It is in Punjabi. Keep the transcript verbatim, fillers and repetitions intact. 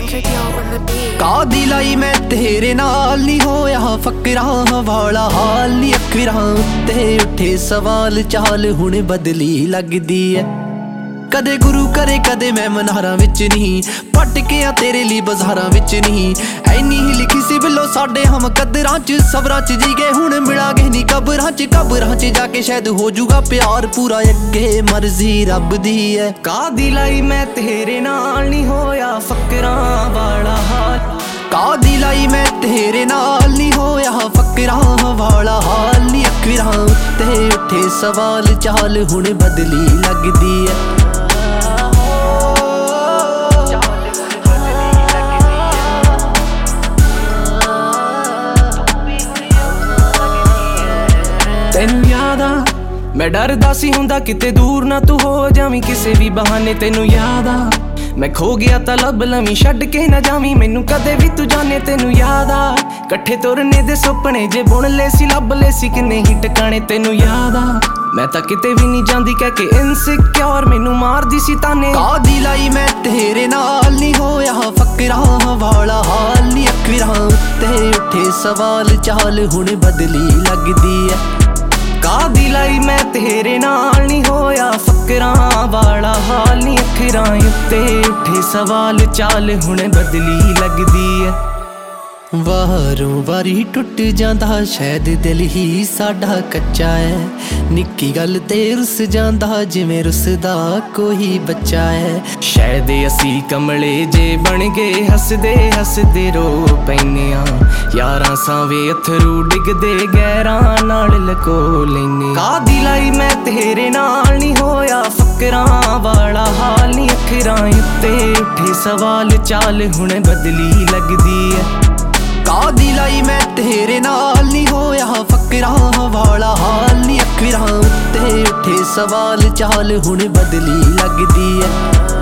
ਕਾਦੀ ਲਾਈ ਮੈਂ ਤੇਰੇ ਨਾਲ ਨੀ ਹੋਇਆ ਫਕਰਾਂ ਵਾਲਾ ਹਾਲ ਨੀ ਅੱਖਰਾਂ ਉੱਤੇ ਉੱਠੇ ਸਵਾਲ ਚਾਲ ਹੁਣ ਬਦਲੀ ਲੱਗਦੀ ਐ ਕਦੇ ਗੁਰੂ ਕਰੇ ਕਦੇ ਮੈਂ ਮਨਹਾਰਾਂ ਵਿੱਚ ਨਹੀਂ ਭਟਕਿਆ ਤੇਰੇ ਲਈ ਬਾਜ਼ਾਰਾਂ ਵਿੱਚ ਨਹੀਂ ਐਨੀ ਹੀ ਲਿਖੀ ਸੀ ਬਿੱਲੋ ਸਾਡੇ ਹਮ ਕਦਰਾਂ ਚ ਸਬਰਾਂ ਚ ਜੀ ਗਏ ਹੁਣ ਮਿਲਾਂਗੇ ਨੀ ਕਬਰਾਂ ਚ ਕਬਰਾਂ ਚ ਜਾ ਕੇ ਸ਼ਾਇਦ ਹੋ ਜੂਗਾ ਪਿਆਰ ਪੂਰਾ ਅੱਗੇ ਮਰਜ਼ੀ ਰੱਬ ਦੀ ਐ ਕਾਦੀ ਲਾਈ ਮੈਂ ਤੇਰੇ ਨਾਲ ਨੀ ਹੋਇਆ ਫਕਰਾਂ ਵਾਲਾ ਹਾਲ ਕਾਦੀ ਲਾਈ ਮੈਂ ਤੇਰੇ ਨਾਲ ਨੀ ਹੋਇਆ ਫਕਰਾਂ ਵਾਲਾ ਹਾਲ ਨੀ ਅੱਖਰਾਂ ਉੱਤੇ ਉੱਠੇ ਸਵਾਲ ਚਾਲ ਹੁਣ ਬਦਲੀ ਲੱਗਦੀ ਐ ਤੈਨੂੰ ਯਾਦ ਆ ਮੈਂ ਡਰਦਾ ਸੀ ਹੁੰਦਾ ਕਿਤੇ ਦੂਰ ਨਾ ਤੂੰ ਹੋ ਜਾਵੀਂ ਕਿਸੇ ਵੀ ਬਹਾਨੇ ਤੈਨੂੰ ਯਾਦ ਆ ਮੈਂ ਖੋ ਗਿਆ ਤਾਂ ਲੱਭ ਲਵੀਂ ਛੱਡ ਕੇ ਨਾ ਜਾਵੀਂ ਮੈਨੂੰ ਕਦੇ ਵੀ ਤੂੰ ਜਾਣੇ ਤੈਨੂੰ ਯਾਦ ਆ ਇਕੱਠੇ ਤੁਰਨੇ ਦੇ ਸੁਪਨੇ ਜੇ ਬੁਣ ਲਏ ਸੀ ਲੱਭ ਲਏ ਸੀ ਕਿੰਨੇ ਹੀ ਟਿਕਾਣੇ ਤੈਨੂੰ ਯਾਦ ਆ ਮੈਂ ਤਾਂ ਕਿਤੇ ਵੀ ਨਹੀਂ ਜਾਂਦੀ ਕਹਿ ਕੇ ਇਨਸਿਕਿਉਰ ਮੈਨੂੰ ਮਾਰਦੀ ਸੀ ਤਾਨੇ ਕਾਦੀ ਲਾਈ ਮੈਂ ਤੇਰੇ ਨਾਲ ਨੀ ਹੋਇਆ ਫਕਰਾਂ ਵਾਲਾ ਹਾਲ ਨੀ ਅੱਖਰਾਂ ਉੱਤੇ ਉੱਠੇ ਸਵਾਲ ਚਾਲ ਹੁਣ ਬਦਲੀ ਲੱਗਦੀ ਐ ਕਾਦੀ ਲਾਈ ਮੈਂ ਤੇਰੇ ਨਾਲ ਨੀ ਹੋਇਆ ਫਕਰਾਂ ਵਾਲਾ ਹਾਲ ਨੀ ਅੱਖਰਾਂ ਉੱਤੇ ਉੱਠੇ ਸਵਾਲ ਚਾਲ ਹੁਣ ਬਦਲੀ ਲੱਗਦੀ ਐ ਵਾਰੋਂ ਵਾਰੀ ਟੁੱਟ ਜਾਂਦਾ ਸ਼ਾਇਦ ਦਿਲ ਹੀ ਸਾਡਾ ਕੱਚਾ ਐ ਨਿੱਕੀ ਗੱਲ ਤੇ ਰੁੱਸ ਜਾਂਦਾ ਜਿਵੇਂ ਰੁੱਸਦਾ ਕੋਈ ਬੱਚਾ ਐ ਸ਼ਾਇਦ ਅਸੀਂ ਕਮਲੇ ਜੇ ਬਣ ਗਏ ਹੱਸਦੇ ਹੱਸਦੇ ਰੋ ਪੈਨੇ ਆ ਯਾਰਾਂ ਸਾਵੇਂ ਅਥਰੂ ਡਿੱਗਦੇ ਗਹਿਰਾਂ ਨਾਲ ਲਕੋ ਲੈਨੇ ਕਾਦੀ ਲਾਈ ਮੈਂ ਤੇਰੇ ਨਾਲ ਨੀ ਹੋਇਆ ਫਕਰਾਂ ਵਾਲਾ ਹਾਲ ਨੀ ਅੱਖਰਾਂ ਉੱਤੇ ਉੱਠੇ ਸਵਾਲ ਚਾਲ ਹੁਣ ਬਦਲੀ ਲੱਗਦੀ ਐ ਕਾਦੀ ਲਾਈ ਮੈਂ ਤੇਰੇ ਨਾਲ ਨੀ ਹੋਇਆ ਫਕਰਾਂ ਵਾਲਾ ਹਾਲ ਨੀ ਅੱਖਰਾਂ ਉੱਤੇ ਉੱਠੇ ਸਵਾਲ ਚਾਲ ਹੁਣ ਬਦਲੀ ਲੱਗਦੀ ਐ